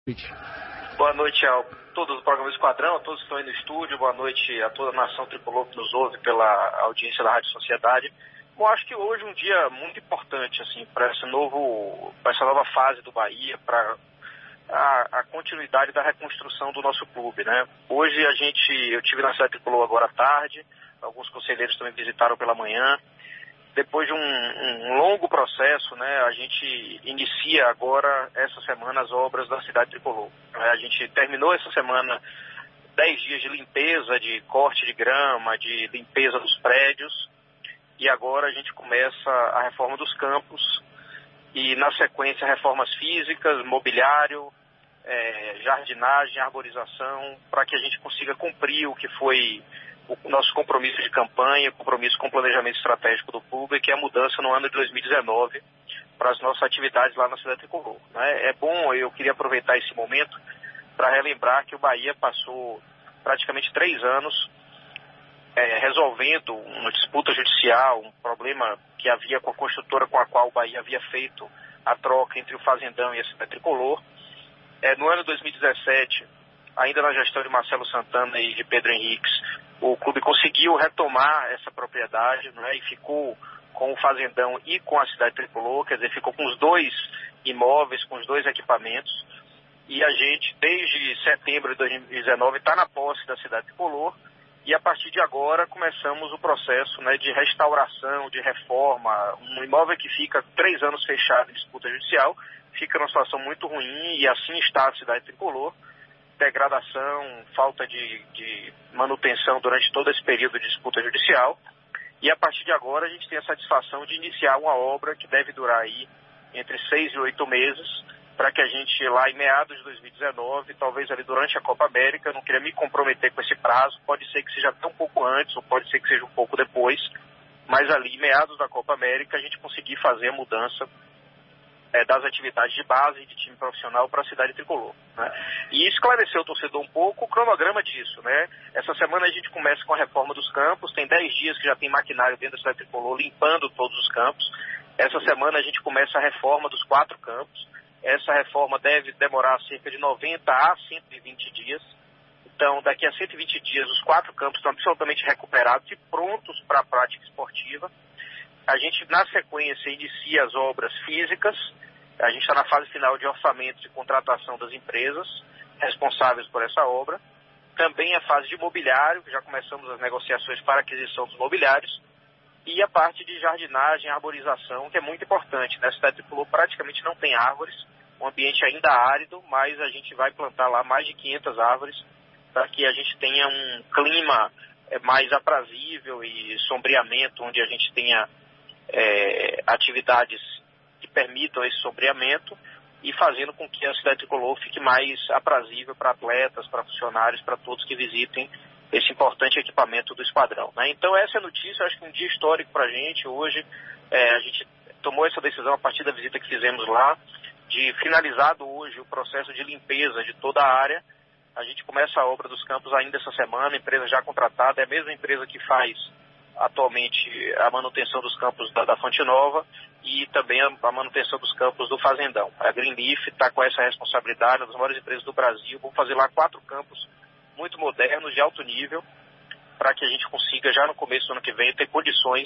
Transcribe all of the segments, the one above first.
Boa noite a todos do programa Esquadrão, a todos que estão aí no estúdio, boa noite a toda a nação tricolor que nos ouve pela audiência da Rádio Sociedade. Bom, acho que hoje é um dia muito importante, assim, para essa nova fase do Bahia, para a continuidade da reconstrução do nosso clube, né? Hoje eu tive na cidade tricolor agora à tarde, alguns conselheiros também visitaram pela manhã. Depois de um longo processo, né, a gente inicia agora, essa semana, as obras da cidade tricolor. A gente terminou essa semana 10 dias de limpeza, de corte de grama, de limpeza dos prédios, e agora a gente começa a reforma dos campos, e na sequência reformas físicas, mobiliário, jardinagem, arborização, para que a gente consiga cumprir o que foi o nosso compromisso de campanha, compromisso com o planejamento estratégico do clube, que é a mudança no ano de 2019 para as nossas atividades lá na cidade tricolor, né? É bom, eu queria aproveitar esse momento para relembrar que o Bahia passou praticamente 3 anos resolvendo uma disputa judicial, um problema que havia com a construtora com a qual o Bahia havia feito a troca entre o Fazendão e a cidade tricolor. No ano de 2017, ainda na gestão de Marcelo Santana e de Pedro Henriques, o clube conseguiu retomar essa propriedade, né, e ficou com o Fazendão e com a cidade tricolor, quer dizer, ficou com os 2 imóveis, com os 2 equipamentos, e a gente, desde setembro de 2019, está na posse da cidade tricolor, e a partir de agora começamos o processo, né, de restauração, de reforma. Um imóvel que fica 3 anos fechado em disputa judicial, fica numa situação muito ruim, e assim está a cidade tricolor. Degradação, falta de manutenção durante todo esse período de disputa judicial, e a partir de agora a gente tem a satisfação de iniciar uma obra que deve durar aí entre 6 e 8 meses, para que a gente lá em meados de 2019, talvez ali durante a Copa América, eu não queria me comprometer com esse prazo, pode ser que seja até um pouco antes, ou pode ser que seja um pouco depois, mas ali em meados da Copa América a gente conseguir fazer a mudança das atividades de base e de time profissional para a cidade tricolor, né? E esclareceu o torcedor um pouco o cronograma disso, né? Essa semana a gente começa com a reforma dos campos, tem 10 dias que já tem maquinário dentro da cidade tricolor limpando todos os campos. Essa semana a gente começa a reforma dos 4 campos. Essa reforma deve demorar cerca de 90 a 120 dias. Então, daqui a 120 dias, os 4 campos estão absolutamente recuperados e prontos para a prática esportiva. A gente, na sequência, inicia as obras físicas. A gente está na fase final de orçamento de contratação das empresas responsáveis por essa obra. Também a fase de mobiliário, já começamos as negociações para a aquisição dos mobiliários. E a parte de jardinagem, arborização, que é muito importante. Na cidade tricolor praticamente não tem árvores, o ambiente ainda árido, mas a gente vai plantar lá mais de 500 árvores para que a gente tenha um clima mais aprazível e sombreamento, onde a gente tenha atividades que permitam esse sombreamento e fazendo com que a cidade tricolor fique mais aprazível para atletas, para funcionários, para todos que visitem esse importante equipamento do Esquadrão, né? Então essa é a notícia, acho que um dia histórico para a gente. Hoje a gente tomou essa decisão a partir da visita que fizemos lá, de finalizado hoje o processo de limpeza de toda a área. A gente começa a obra dos campos ainda essa semana, empresa já contratada, é a mesma empresa que faz atualmente a manutenção dos campos da Fonte Nova e também a manutenção dos campos do Fazendão. A Greenleaf está com essa responsabilidade, uma das maiores empresas do Brasil. Vou fazer lá 4 campos muito modernos, de alto nível, para que a gente consiga, já no começo do ano que vem, ter condições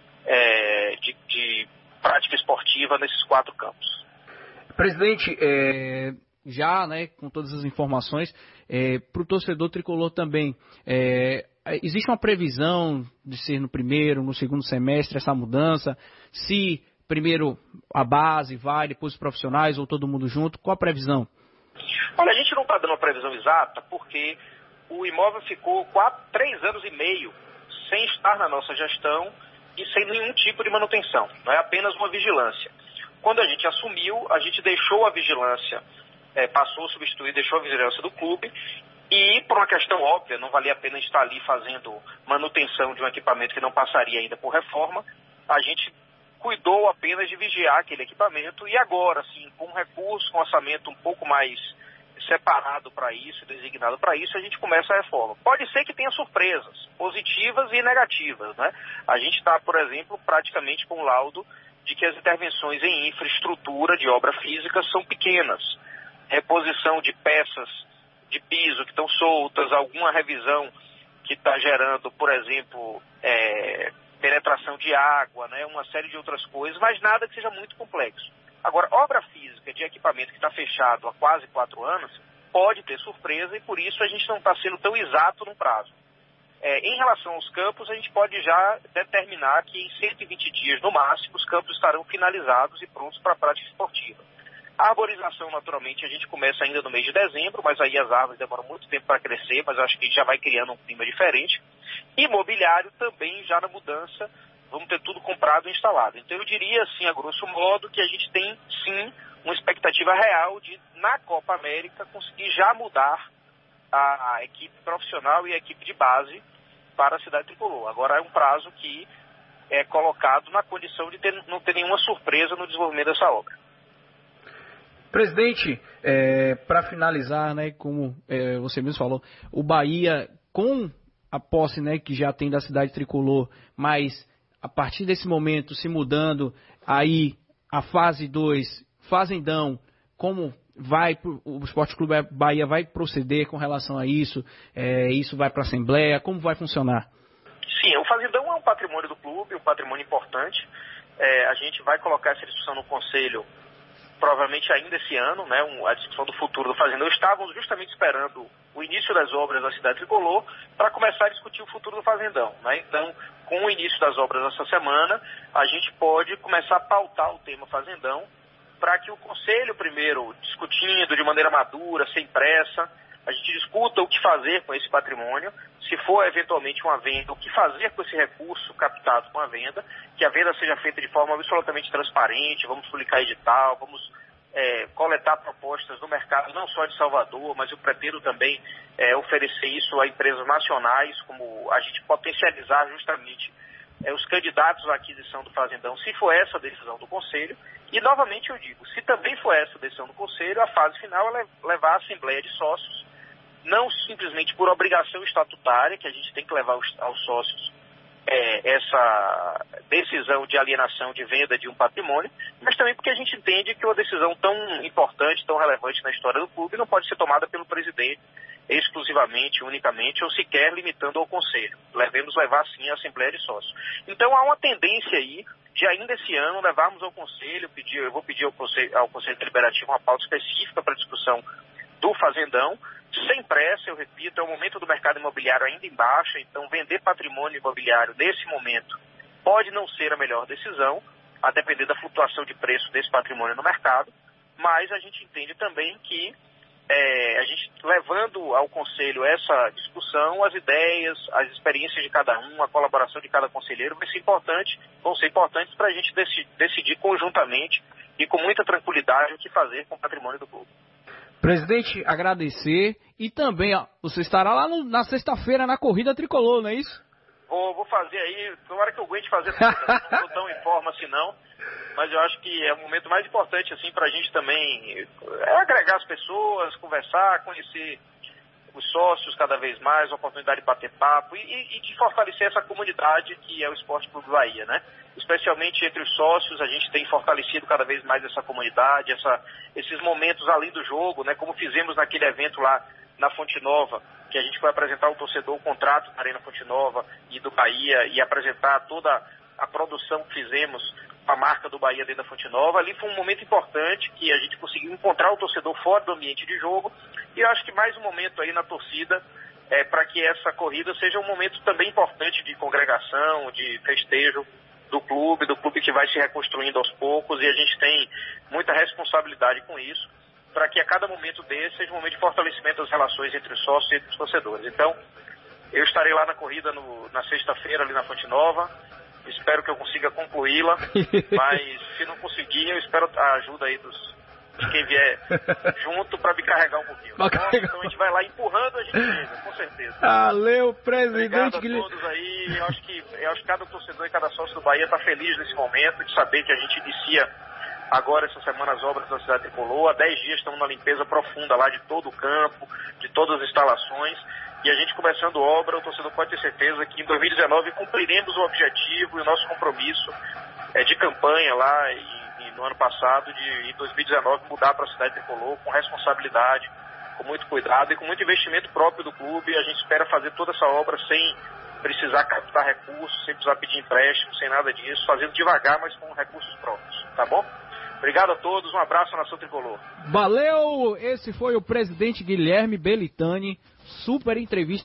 de prática esportiva nesses 4 campos. Presidente, já, né, com todas as informações, para o torcedor tricolor também, existe uma previsão de ser no primeiro, no segundo semestre essa mudança? Se primeiro a base vai, depois os profissionais ou todo mundo junto, qual a previsão? Olha, a gente não está dando uma previsão exata porque o imóvel ficou 3 anos e meio sem estar na nossa gestão e sem nenhum tipo de manutenção, não é apenas uma vigilância. Quando a gente assumiu, a gente deixou a vigilância, passou a substituir, deixou a vigilância do clube e, por uma questão óbvia, não valia a pena estar ali fazendo manutenção de um equipamento que não passaria ainda por reforma, a gente cuidou apenas de vigiar aquele equipamento e agora, sim, com um recurso, com um orçamento um pouco mais separado para isso, designado para isso, a gente começa a reforma. Pode ser que tenha surpresas, positivas e negativas, né? A gente está, por exemplo, praticamente com o laudo de que as intervenções em infraestrutura de obra física são pequenas. reposição de peças de piso que estão soltas, alguma revisão que está gerando, por exemplo, penetração de água, né, uma série de outras coisas, mas nada que seja muito complexo. Agora, obra física de equipamento que está fechado há quase 4 anos, pode ter surpresa e por isso a gente não está sendo tão exato no prazo. Em relação aos campos, a gente pode já determinar que em 120 dias, no máximo, os campos estarão finalizados e prontos para a prática esportiva. A arborização, naturalmente, a gente começa ainda no mês de dezembro, mas aí as árvores demoram muito tempo para crescer, mas eu acho que a gente já vai criando um clima diferente. E mobiliário também, já na mudança, vamos ter tudo comprado e instalado. Então eu diria, assim, a grosso modo, que a gente tem, sim, uma expectativa real de, na Copa América, conseguir já mudar a equipe profissional e a equipe de base para a cidade tricolor. Agora é um prazo que é colocado na condição de não ter nenhuma surpresa no desenvolvimento dessa obra. Presidente, para finalizar, né, como você mesmo falou, o Bahia, com a posse, né, que já tem da cidade tricolor, mas a partir desse momento se mudando, aí a fase 2, Fazendão, como o Esporte Clube Bahia vai proceder com relação a isso? Isso vai para a Assembleia? Como vai funcionar? Sim, o Fazendão é um patrimônio do clube, um patrimônio importante. A gente vai colocar essa discussão no Conselho provavelmente ainda esse ano, né, a discussão do futuro do Fazendão. Estávamos justamente esperando o início das obras da cidade tricolor para começar a discutir o futuro do Fazendão, né? Então, com o início das obras essa semana, a gente pode começar a pautar o tema Fazendão para que o Conselho, primeiro, discutindo de maneira madura, sem pressa, a gente discuta o que fazer com esse patrimônio, se for eventualmente uma venda, o que fazer com esse recurso captado com a venda, que a venda seja feita de forma absolutamente transparente, vamos publicar edital, vamos coletar propostas no mercado, não só de Salvador, mas eu pretendo também oferecer isso a empresas nacionais, como a gente potencializar justamente os candidatos à aquisição do Fazendão, se for essa a decisão do Conselho. E, novamente, eu digo, se também for essa a decisão do Conselho, a fase final é levar a Assembleia de Sócios, não simplesmente por obrigação estatutária, que a gente tem que levar aos sócios essa decisão de alienação de venda de um patrimônio, mas também porque a gente entende que uma decisão tão importante, tão relevante na história do clube não pode ser tomada pelo presidente exclusivamente, unicamente, ou sequer limitando ao Conselho. Devemos levar, sim, a Assembleia de Sócios. Então, há uma tendência aí de ainda esse ano levarmos ao Conselho, eu vou pedir ao Conselho Deliberativo uma pauta específica para a discussão do Fazendão, sem pressa, eu repito, é o momento do mercado imobiliário ainda em baixa, então vender patrimônio imobiliário nesse momento pode não ser a melhor decisão, a depender da flutuação de preço desse patrimônio no mercado, mas a gente entende também que a gente levando ao Conselho essa discussão, as ideias, as experiências de cada um, a colaboração de cada conselheiro vão ser importantes para a gente decidir conjuntamente e com muita tranquilidade o que fazer com o patrimônio do clube. Presidente, agradecer e também você estará lá na sexta-feira na corrida tricolor, não é isso? Vou fazer aí, tomara que eu aguente fazer tudo, não estou tão em forma assim não, mas eu acho que é o momento mais importante assim para a gente também agregar as pessoas, conversar, conhecer os sócios cada vez mais, a oportunidade de bater papo e de fortalecer essa comunidade que é o Esporte Clube Bahia, né? Especialmente entre os sócios, a gente tem fortalecido cada vez mais essa comunidade, esses momentos além do jogo, né? Como fizemos naquele evento lá na Fonte Nova, que a gente foi apresentar ao torcedor o contrato da Arena Fonte Nova e do Bahia e apresentar toda a produção que fizemos com a marca do Bahia dentro da Fonte Nova. Ali foi um momento importante que a gente conseguiu encontrar o torcedor fora do ambiente de jogo e eu acho que mais um momento aí na torcida para que essa corrida seja um momento também importante de congregação, de festejo do clube que vai se reconstruindo aos poucos e a gente tem muita responsabilidade com isso, para que a cada momento desse seja um momento de fortalecimento das relações entre os sócios e entre os torcedores. Então, eu estarei lá na corrida na sexta-feira, ali na Fonte Nova. Espero que eu consiga concluí-la, mas se não conseguir, eu espero a ajuda aí de quem vier junto para me carregar um pouquinho. Então a gente vai lá empurrando, a gente chega, com certeza. Valeu, presidente. Obrigado a todos aí. Eu acho que cada torcedor e cada sócio do Bahia está feliz nesse momento de saber que a gente inicia agora essa semana as obras da cidade tricolor. Há 10 dias estamos na limpeza profunda lá de todo o campo, de todas as instalações. E a gente começando obra, o torcedor pode ter certeza que em 2019 cumpriremos o objetivo e o nosso compromisso de campanha lá no ano passado de, em 2019, mudar para a cidade tricolor com responsabilidade, com muito cuidado e com muito investimento próprio do clube. A gente espera fazer toda essa obra sem precisar captar recursos, sem precisar pedir empréstimo, sem nada disso, fazendo devagar, mas com recursos próprios, tá bom? Obrigado a todos, um abraço à Nação Tricolor. Valeu! Esse foi o presidente Guilherme Belitani, super entrevista.